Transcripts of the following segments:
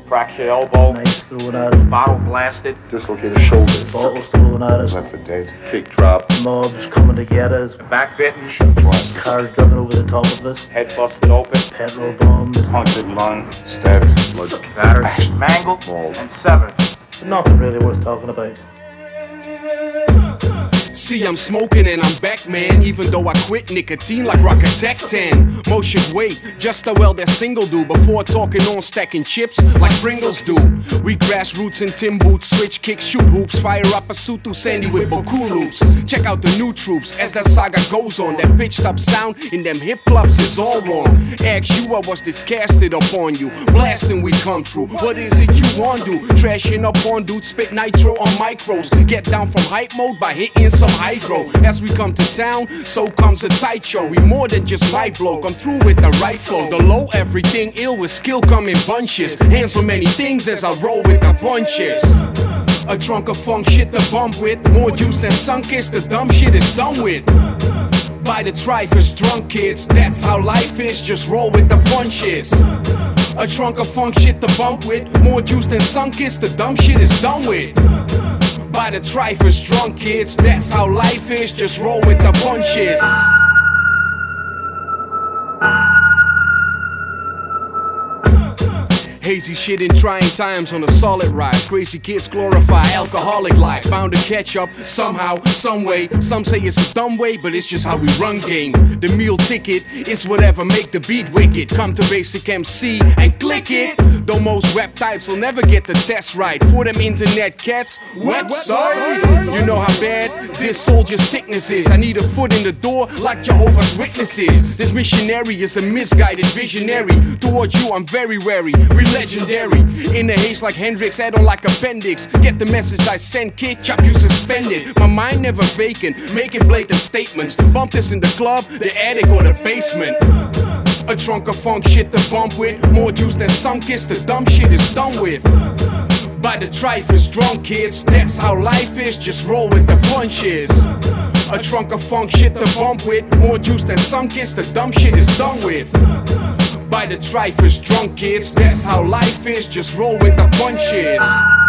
Fracture elbow. Knife thrown at us. Bottle blasted. Dislocated shoulder. Bottles thrown at us. Left for dead. Kick drop. Mobs coming to get us. Back bitten. Shot twice. Cars driving over the top of us. Head busted open. Petrol bombs. Punctured lung. Stabbed. Blood. Battered. Mangled. Mauled. And severed. Nothing really worth talking about. See, I'm smoking and I'm back, man. Even though I quit nicotine like Rocketech 10. Most should wait just how well their single do before talking on stacking chips like Pringles do. We grassroots in Tim boots, switch kicks, shoot hoops, fire up a suit through Sandy with Boku loops. Check out the new troops as that saga goes on. That pitched up sound in them hip clubs is all wrong. Ask you what was this casted upon you. Blasting we come through. What is it you want to do? Trashing up on dudes, spit nitro on micros. Get down from hype mode by hitting some hydro. As we come to town, so comes a tight show. We more than just my blow. Come through with the right flow. The low, everything ill with skill come in bunches. Hands for many things as I roll with the bunches. A trunk of funk shit to bump with. More juice than sunk is. The dumb shit is done with. By the trifers, drunk kids. That's how life is. Just roll with the punches. A trunk of funk shit to bump with. More juice than sunk is. The dumb shit is done with. By the trifers, drunk kids. That's how life is. Just roll with the punches. Hazy shit in trying times on a solid rise. Crazy kids glorify alcoholic life. Bound to catch up somehow, some way. Some say it's a dumb way, but it's just how we run game. The meal ticket is whatever make the beat wicked. Come to Basic MC and click it. Though most rap types will never get the test right. For them internet cats, website. You know how bad this soldier sickness is. I need a foot in the door like Jehovah's Witnesses. This missionary is a misguided visionary. Towards you I'm very wary. Legendary, in the haze like Hendrix, add on like appendix. Get the message I send, kid, chop you suspended. My mind never vacant, making blatant statements. Bump this in the club, the attic or the basement. A trunk of funk shit to bump with. More juice than sunk is, the dumb shit is done with. By the trifers, drunk kids, that's how life is. Just roll with the punches. A trunk of funk shit to bump with. More juice than sunk is, the dumb shit is done with. By the trifers, drunk kids, that's how life is. Just roll with the punches.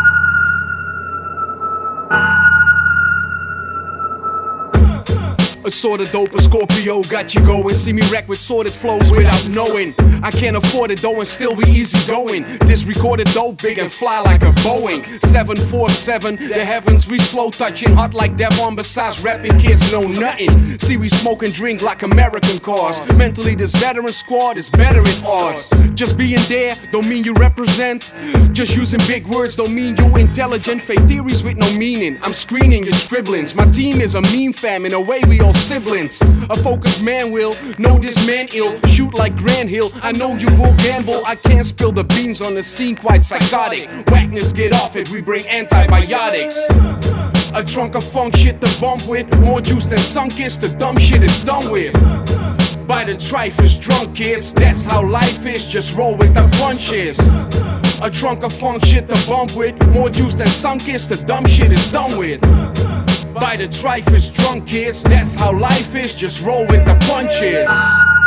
A sort of dope, a Scorpio got you going. See me wreck with sorted flows without knowing. I can't afford it though and still be easy going. This recorded dope big and fly like a Boeing 747, the heavens we slow touching. Hot like Devon, besides rapping kids know nothing. See we smoke and drink like American cars. Mentally this veteran squad is better in odds. Just being there don't mean you represent. Just using big words don't mean you intelligent. Fake theories with no meaning, I'm screening your scribblings. My team is a meme fam, in a way we all siblings. A focused man will know this man ill. Shoot like Grand Hill, I know you will gamble. I can't spill the beans on the scene, quite psychotic. Whackness, get off it, we bring antibiotics. A trunk of funk shit to bump with. More juice than sunk is, the dumb shit is done with. By the trifers, drunk kids, that's how life is. Just roll with the punches. A trunk of funk shit to bump with. More juice than sunk is, the dumb shit is done with. By the trifers, drunk kids, that's how life is. Just roll with the punches.